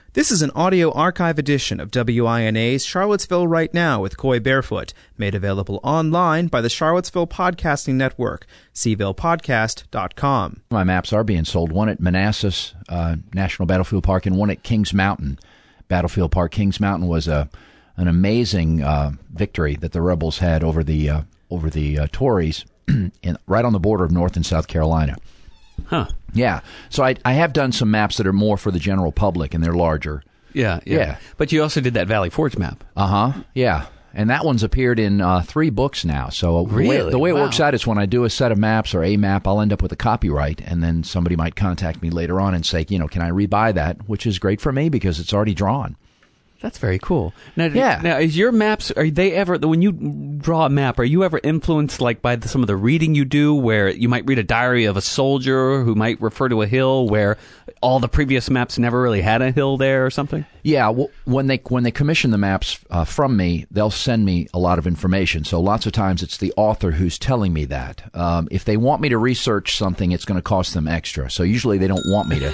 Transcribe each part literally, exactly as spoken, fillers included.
This is an audio archive edition of W I N A's Charlottesville Right Now with Coy Barefoot, made available online by the Charlottesville Podcasting Network, c ville podcast dot com. My maps are being sold, one at Manassas uh, National Battlefield Park and one at Kings Mountain Battlefield Park. Kings Mountain was a an amazing uh, victory that the rebels had over the uh, over the uh, Tories, in, right on the border of North and South Carolina. Huh. Yeah. So I, I have done some maps that are more for the general public, and they're larger. Yeah, yeah. Yeah. But you also did that Valley Forge map. Uh-huh. Yeah. And that one's appeared in uh, three books now. So Really? the way, the way Wow. it works out is when I do a set of maps or a map, I'll end up with a copyright, and then somebody might contact me later on and say, you know, can I rebuy that? Which is great for me because it's already drawn. That's very cool. Now, Yeah. Now, is your maps, are they ever, when you draw a map, are you ever influenced like by the, some of the reading you do, where you might read a diary of a soldier who might refer to a hill where all the previous maps never really had a hill there or something? Yeah, well, when they when they commission the maps uh, from me, they'll send me a lot of information. So lots of times it's the author who's telling me that. Um, if they want me to research something, it's going to cost them extra. So usually they don't want me to.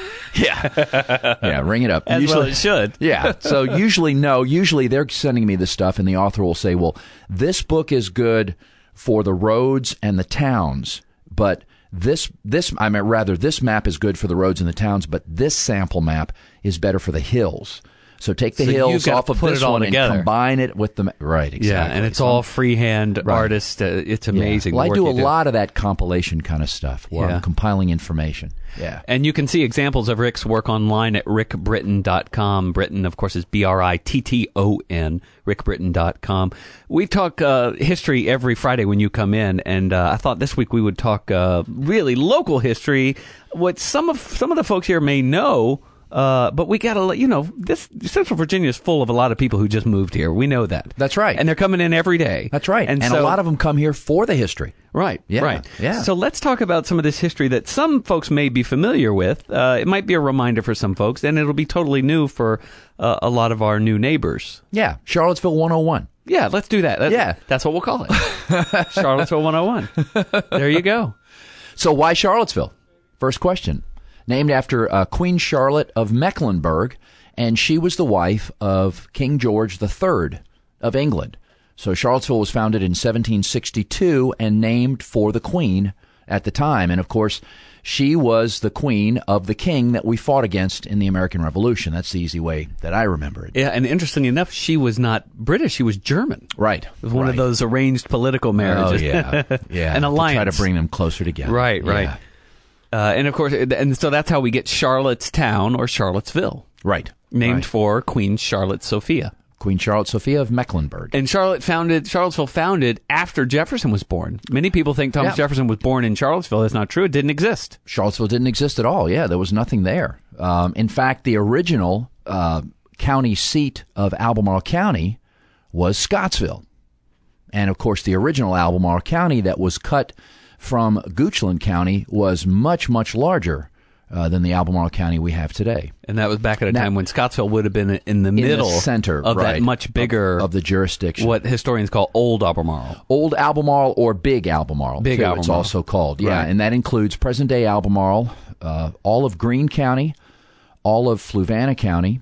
yeah, yeah, ring it up. As usually, well it should. yeah. So usually no. Usually they're sending me the stuff, and the author will say, "Well, this book is good for the roads and the towns, but." This, this, I mean, rather, this map is good for the roads and the towns, but this sample map is better for the hills. So take the So you've hills got off to of put this it all one together. and combine it with the ma- right. Exactly. Yeah, and it's So all freehand Right. artist. Uh, it's yeah. amazing. Well, the I work do a you lot of that compilation kind of stuff where Yeah. I'm compiling information. Yeah. And you can see examples of Rick's work online at rick britton dot com. Britton, of course, is B R I T T O N, rick britton dot com. We talk uh, history every Friday when you come in, and uh, I thought this week we would talk uh, really local history, what some of some of the folks here may know. Uh, but we gotta let you know, this Central Virginia is full of a lot of people who just moved here. We know that. That's right. And they're coming in every day. That's right. And, And, a so, lot of them come here for the history. Right, Yeah, right. yeah. So let's talk about some of this history that some folks may be familiar with. Uh, it might be a reminder for some folks, and it'll be totally new for uh, a lot of our new neighbors. Yeah. Charlottesville one oh one. Yeah, let's do that. That's, Yeah. That's what we'll call it. Charlottesville one oh one. There you go. So why Charlottesville? First question. Named after uh, Queen Charlotte of Mecklenburg, and she was the wife of King George the Third of England. So Charlottesville was founded in seventeen sixty-two and named for the Queen at the time. And, of course, she was the queen of the king that we fought against in the American Revolution. That's the easy way that I remember it. Yeah, and interestingly enough, she was not British. She was German. Right. It was one right. of those arranged political marriages. Oh, yeah. Yeah. An alliance. To try to bring them closer together. Right, right. Yeah. Uh, and, of course, and so that's how we get Charlottetown or Charlottesville. Right. Named Right. for Queen Charlotte Sophia. Queen Charlotte Sophia of Mecklenburg. And Charlotte founded Charlottesville founded after Jefferson was born. Many people think Thomas Yeah. Jefferson was born in Charlottesville. That's not true. It didn't exist. Charlottesville didn't exist at all. Yeah, there was nothing there. Um, in fact, the original uh, county seat of Albemarle County was Scottsville. And, of course, the original Albemarle County that was cut from Goochland County was much, much larger uh, than the Albemarle County we have today. And that was back at a Now- time when Scottsville would have been in the In the middle center, of right, that much bigger Of, of the jurisdiction. what historians call Old Albemarle. Old Albemarle or Big Albemarle. Big too, It's Albemarle. also called. Yeah, Right. and that includes present-day Albemarle, uh, all of Greene County, all of Fluvanna County,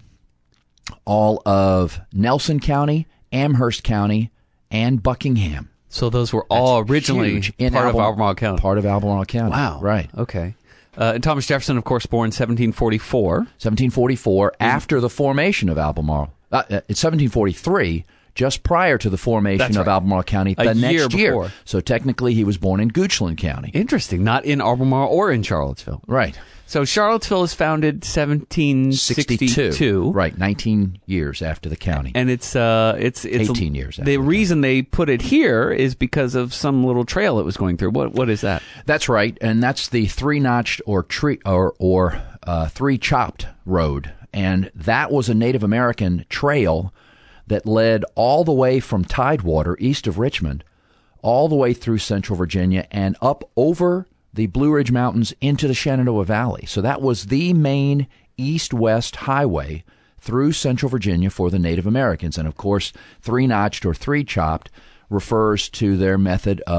all of Nelson County, Amherst County, and Buckingham. So those were all That's originally huge in part of Albem- Albemarle County. Part of Albemarle County. Wow. Right. Okay. Uh, and Thomas Jefferson, of course, born seventeen forty-four. seventeen forty-four, after the formation of Albemarle. Uh, uh, it's seventeen forty-three, just prior to the formation That's of right. Albemarle County A the year next year. before. So technically he was born in Goochland County. Interesting. Not in Albemarle or in Charlottesville. Right. So Charlottesville is founded seventeen sixty-two. Right, nineteen years after the county. And it's uh it's it's eighteen years after The the reason they put it here is because of some little trail it was going through. What what is that? That's right, and that's the three-notched or tree or or uh, three-chopped road, and that was a Native American trail that led all the way from Tidewater, east of Richmond, all the way through Central Virginia and up over the Blue Ridge Mountains into the Shenandoah Valley. So that was the main east-west highway through Central Virginia for the Native Americans, and of course, three-notched or three-chopped refers to their method of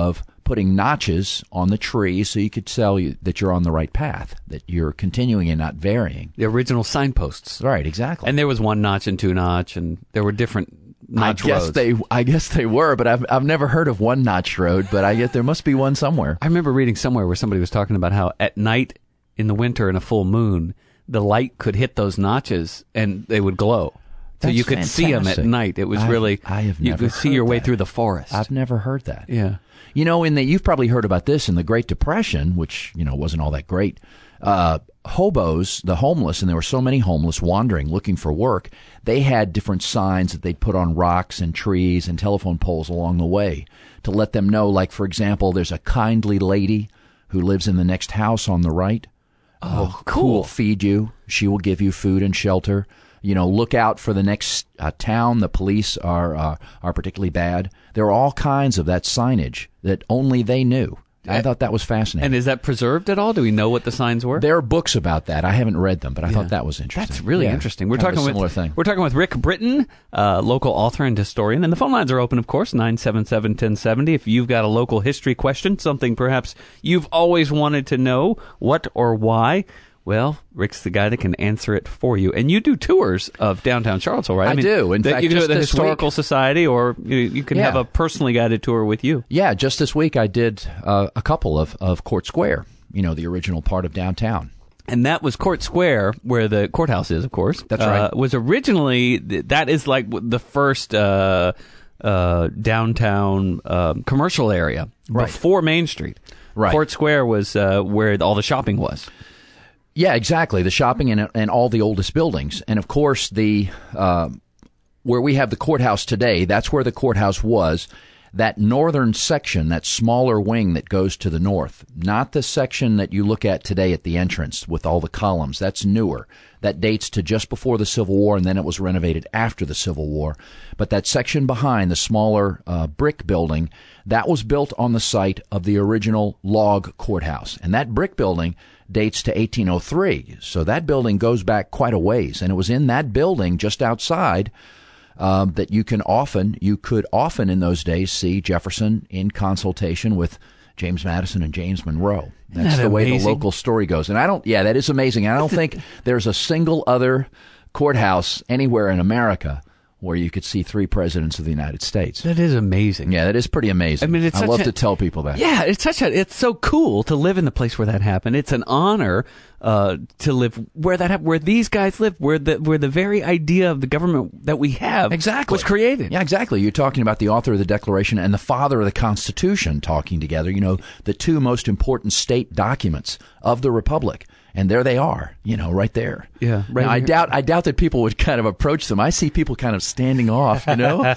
putting notches on the tree so you could tell you that you're on the right path, that you're continuing and not varying. The original signposts. Right, exactly. And there was one notch and two notch, and there were different notch I guess roads. they, I guess they were, but I've I've never heard of one notch road. But I guess there must be one somewhere. I remember reading somewhere where somebody was talking about how at night in the winter in a full moon, the light could hit those notches and they would glow. So That's you could see them at fantastic. night. It was I- really I have you never could see heard your way that. through the forest. I've never heard that. yeah. You know, in the you've probably heard about this in the Great Depression, which you know wasn't all that great. Uh, hobos, the homeless, and there were so many homeless wandering looking for work. They had different signs that they'd put on rocks and trees and telephone poles along the way to let them know. Like, for example, there's a kindly lady who lives in the next house on the right. Oh, Who will feed you. She will give you food and shelter. You know, look out for the next uh, town. The police are uh, are particularly bad. There are all kinds of that signage that only they knew. I thought that was fascinating. And is that preserved at all? Do we know what the signs were? There are books about that. I haven't read them, but I Yeah. thought that was interesting. That's really Yeah. interesting. We're Kind of talking a similar with thing. we're talking with Rick Britton, uh, local author and historian, and the phone lines are open, of course, nine seven seven, one zero seven zero. If you've got a local history question, something perhaps you've always wanted to know, what or why, well, Rick's the guy that can answer it for you. And you do tours of downtown Charlottesville, right? I do. In that fact, you can do just it at the this Historical week- Society, or you, you can Yeah. have a personally guided tour with you. Yeah, just this week I did uh, a couple of, of Court Square, you know, the original part of downtown. And that was Court Square, where the courthouse is, of course. That's right. Uh, was originally, that is like the first uh, uh, downtown uh, commercial area Right. before Main Street. Right. Court Square was uh, where all the shopping was. Yeah, exactly. The shopping and, and all the oldest buildings. And, of course, the uh, where we have the courthouse today, that's where the courthouse was. That northern section, that smaller wing that goes to the north, not the section that you look at today at the entrance with all the columns. That's newer. That dates to just before the Civil War, and then it was renovated after the Civil War. But that section behind, the smaller uh, brick building, that was built on the site of the original log courthouse. And that brick building dates to eighteen oh three. So that building goes back quite a ways. And it was in that building just outside um, that you can often, you could often in those days see Jefferson in consultation with James Madison and James Monroe. That's that the way the amazing? local story goes. And I don't, yeah, that is amazing. And I don't think there's a single other courthouse anywhere in America where you could see three presidents of the United States. That is amazing. Yeah, that is pretty amazing. I mean, it's I such love a- to tell people that. Yeah, it's such a it's so cool to live in the place where that happened. It's an honor uh, to live where that hap- where these guys live, where the where the very idea of the government that we have Exactly. was created. Yeah, exactly. You're talking about the author of the Declaration and the father of the Constitution talking together, you know, the two most important state documents of the Republic. And there they are, you know, right there. Yeah, right Now, I here. doubt I doubt that people would kind of approach them. I see people kind of standing off, you know.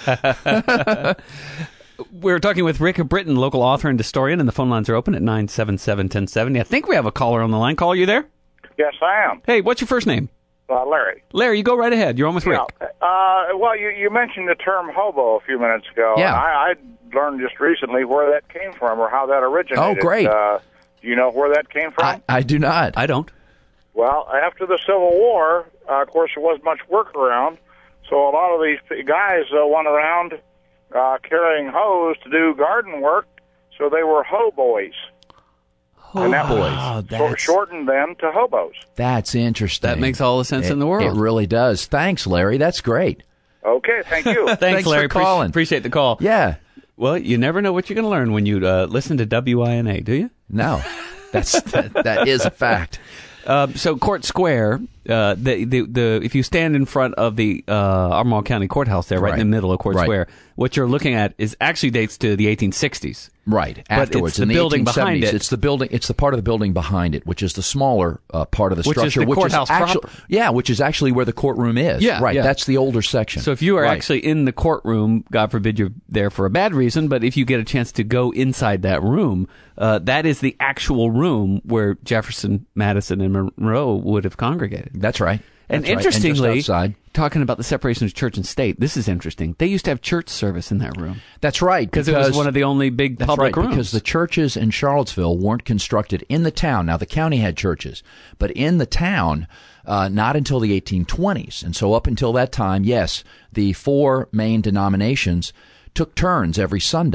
We're talking with Rick Britton, local author and historian, and the phone lines are open at nine seven seven, one oh seven oh. I think we have a caller on the line. Caller, you there? Yes, I am. Hey, what's your first name? Uh, Larry. Larry, you go right ahead. You're on with Rick. Yeah. Uh, well, you, you mentioned the term hobo a few minutes ago. Yeah. I, I learned just recently where that came from or how that originated. Oh, great. Uh, do you know where that came from? I, I do not. I don't. Well, after the Civil War, uh, of course, there wasn't much work around, so a lot of these p- guys uh, went around uh, carrying hoes to do garden work, so they were hoboys. and that boys. was Oh, sor- that's- shortened them to hobos. That's interesting. That makes all the sense It- in the world. It really does. Thanks, Larry. That's great. Okay, thank you. Thanks, Thanks for Larry. Appreci- calling. appreciate the call. Yeah. Well, you never know what you're going to learn when you uh, listen to W I N A, do you? No. That's that, that is a fact. Uh, so Court Square, uh, the, the the if you stand in front of the uh, Albemarle County Courthouse there, right, Right. in the middle of Court Right. Square, what you're looking at is actually dates to the eighteen sixties. Right. But Afterwards, it's the in the building eighteen behind seventies, it. it's the building. It's the part of the building behind it, which is the smaller uh, part of the Which is structure, the courthouse actually, proper. yeah, which is actually where the courtroom is. Yeah, right. yeah. That's the older section. So if you are Right. actually in the courtroom, God forbid you're there for a bad reason, but if you get a chance to go inside that room, uh, that is the actual room where Jefferson, Madison, and Monroe would have congregated. That's right. And That's right. interestingly, just outside. talking about the separation of church and state, this is interesting. They used to have church service in that room That's right. because it was one of the only big That's public right, rooms. because the churches in Charlottesville weren't constructed in the town. Now, the county had churches, but in the town, uh, not until the eighteen twenties. And so up until that time, yes, the four main denominations took turns every Sunday.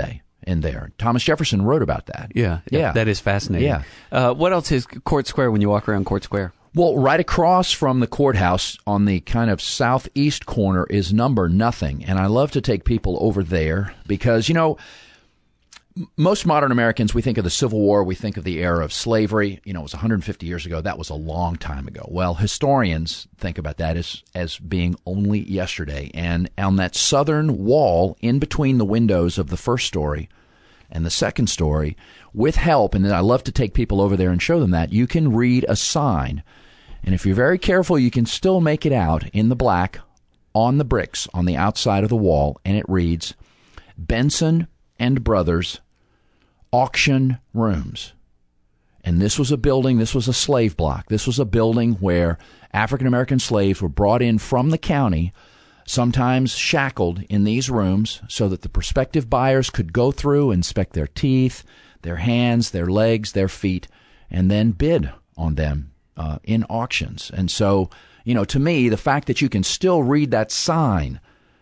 in there. Thomas Jefferson wrote about that. Yeah, Yeah. that is fascinating. Yeah. Uh, what else is Court Square when you walk around Court Square? Well, right across from the courthouse on the kind of southeast corner is Number Nothing. And I love to take people over there because, you know, m- most modern Americans, we think of the Civil War, we think of the era of slavery. You know, it was one hundred fifty years ago. That was a long time ago. Well, historians think about that as, as being only yesterday. And on that southern wall in between the windows of the first story and the second story, with help, and then I love to take people over there and show them that, you can read a sign. And if you're very careful, you can still make it out in the black on the bricks on the outside of the wall, and it reads, Benson and Brothers Auction Rooms. And this was a building, this was a slave block. This was a building where African-American slaves were brought in from the county, sometimes shackled in these rooms so that the prospective buyers could go through, inspect their teeth, their hands, their legs, their feet, and then bid on them uh, in auctions. And so, you know, to me, the fact that you can still read that sign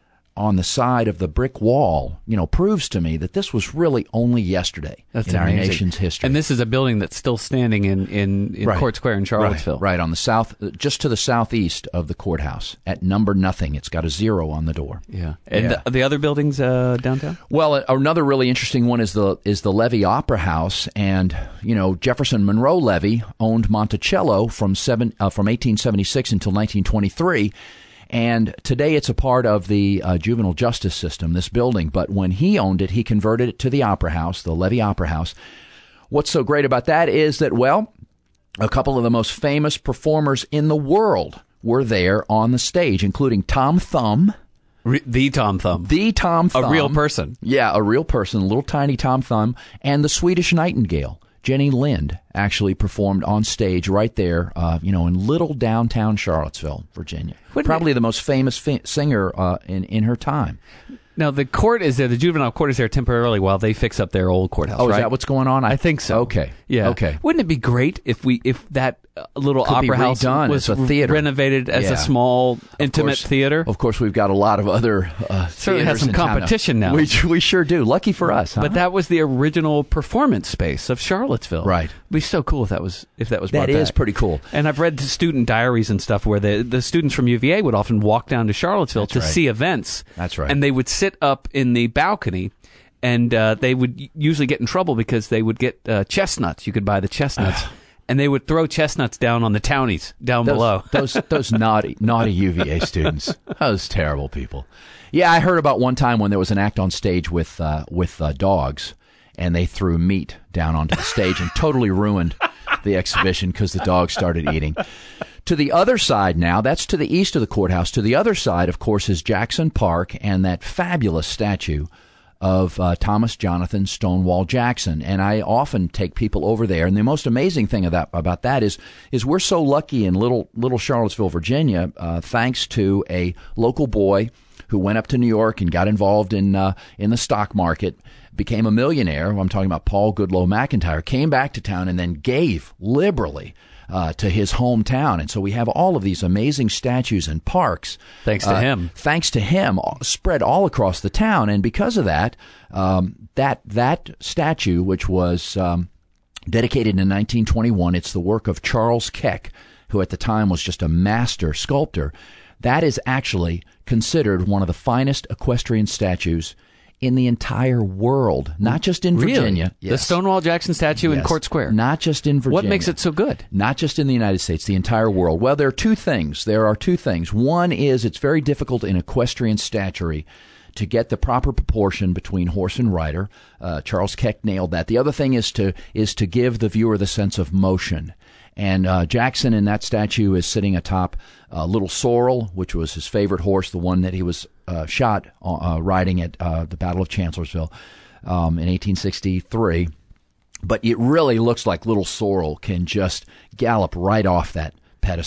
on the side of the brick wall, you know, proves to me that this was really only yesterday That's in amazing. our nation's history. And this is a building that's still standing in, in, in Right. Court Square in Charlottesville. Right, right, on the south, just to the southeast of the courthouse at Number Nothing. It's got a zero on the door. Yeah. And Yeah. The, the other buildings uh, downtown? Well, uh, another really interesting one is the is the Levy Opera House, and you know Jefferson Monroe Levy owned Monticello from seven uh, from eighteen seventy-six until nineteen twenty-three. And today it's a part of the uh, juvenile justice system, this building. But when he owned it, he converted it to the Opera House, the Levy Opera House. What's so great about that is that, well, a couple of the most famous performers in the world were there on the stage, including Tom Thumb. Re- the Tom Thumb. The Tom Thumb. A real person. Yeah, a real person, a little tiny Tom Thumb, and the Swedish Nightingale. Jenny Lind actually performed on stage right there, uh, you know, in little downtown Charlottesville, Virginia. Wouldn't Probably it- the most famous fi- singer uh, in, in her time. Now, the court is there, the juvenile court is there temporarily while they fix up their old courthouse, Oh, right? is that what's going on? I think so. Okay. Yeah. Okay. Wouldn't it be great if we if that uh, little Could be opera house redone was as a theater. renovated as Yeah. a small, intimate course. theater? Of course, we've got a lot of other uh, Certainly has theaters some in town competition now. We, we sure do. Lucky for us, huh? But that was the original performance space of Charlottesville. Right. It'd be so cool if that was if that was brought That is back. pretty cool. And I've read student diaries and stuff where the the students from U V A would often walk down to Charlottesville That's to right. see events. That's right. And they would sit up in the balcony, and uh, they would usually get in trouble because they would get uh, chestnuts. You could buy the chestnuts. And they would throw chestnuts down on the townies down those, below. those those naughty naughty U V A students, those terrible people. Yeah, I heard about one time when there was an act on stage with uh, with uh, dogs, and they threw meat down onto the stage and totally ruined the exhibition because the dogs started eating. To the other side now, that's to the east of the courthouse. To the other side, of course, is Jackson Park and that fabulous statue of uh, Thomas Jonathan Stonewall Jackson. And I often take people over there. And the most amazing thing of that, about that is is we're so lucky in little little Charlottesville, Virginia, uh, thanks to a local boy who went up to New York and got involved in uh, in the stock market, became a millionaire. I'm talking about Paul Goodloe McIntyre, came back to town and then gave liberally Uh, to his hometown. And so we have all of these amazing statues and parks. Thanks to uh, him. Thanks to him, all- spread all across the town. And because of that, um, that that statue, which was um, dedicated in nineteen twenty-one, it's the work of Charles Keck, who at the time was just a master sculptor. That is actually considered one of the finest equestrian statues in the entire world, not just in Really? Virginia. The Stonewall Jackson statue in Yes. Court Square. Not just in Virginia. What makes it so good? Not just in the United States, the entire world. Well, there are two things. There are two things. One is it's very difficult in equestrian statuary to get the proper proportion between horse and rider. Uh, Charles Keck nailed that. The other thing is to is to give the viewer the sense of motion. And uh, Jackson in that statue is sitting atop uh, Little Sorrel, which was his favorite horse, the one that he was uh, shot uh, riding at uh, the Battle of Chancellorsville um, in eighteen sixty-three. But it really looks like Little Sorrel can just gallop right off that pedestal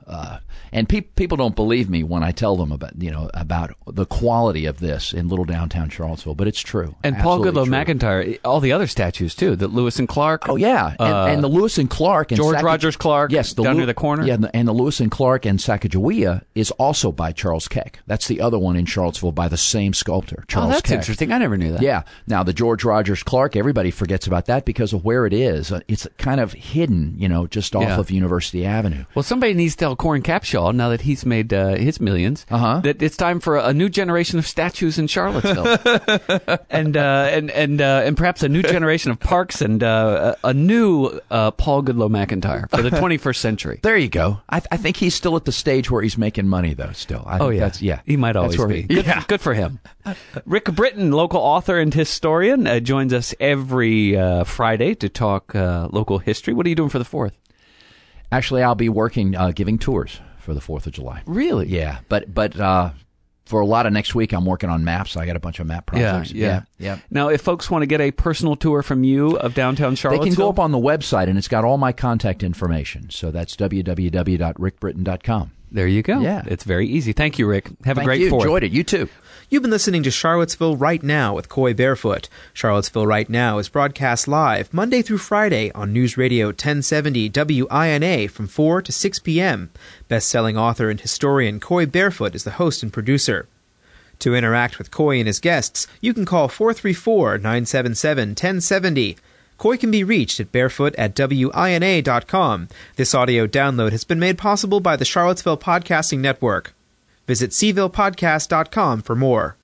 Uh, and pe- people don't believe me when I tell them about you know about the quality of this in little downtown Charlottesville, but it's true. And Paul Absolutely Goodloe true. McIntyre, all the other statues too, the Lewis and Clark. Oh yeah, and, uh, and the Lewis and Clark and George Sacag- Rogers Clark. Yes, the down Lew- near the corner. Yeah, and the, and the Lewis and Clark and Sacagawea is also by Charles Keck. That's the other one in Charlottesville by the same sculptor, Charles oh, that's Keck. interesting. I never knew that. Yeah. Now the George Rogers Clark, everybody forgets about that because of where it is. Uh, It's kind of hidden, you know, just off Yeah. of University Avenue. Well, somebody needs to tell Corin Capshaw, now that he's made uh, his millions, Uh-huh. that it's time for a, a new generation of statues in Charlottesville, and uh, and and uh, and perhaps a new generation of parks and uh, a, a new uh, Paul Goodloe McIntyre for the twenty-first century. There you go. I, th- I think he's still at the stage where he's making money, though. Still, I Oh think yeah, that's, yeah. He might always That's where be. he- Good, yeah. good for him. Rick Britton, local author and historian, uh, joins us every uh, Friday to talk uh, local history. What are you doing for the fourth? Actually, I'll be working, uh, giving tours for the Fourth of July. Really? Yeah, but but uh, for a lot of next week, I'm working on maps. I got a bunch of map projects. Yeah, yeah. yeah. Now, if folks want to get a personal tour from you of downtown They Charlottesville, can go up on the website, and it's got all my contact information. So that's w w w dot rick britton dot com. There you go. Yeah. It's very easy. Thank you, Rick. Have a Thank great you. fourth. Enjoyed it. You too. You've been listening to Charlottesville Right Now with Coy Barefoot. Charlottesville Right Now is broadcast live Monday through Friday on News Radio ten seventy W I N A from four to six p.m. Best-selling author and historian Coy Barefoot is the host and producer. To interact with Coy and his guests, you can call four three four, nine seven seven, one zero seven zero. Coy can be reached at barefoot at W I N A dot com. This audio download has been made possible by the Charlottesville Podcasting Network. Visit seville podcast dot com for more.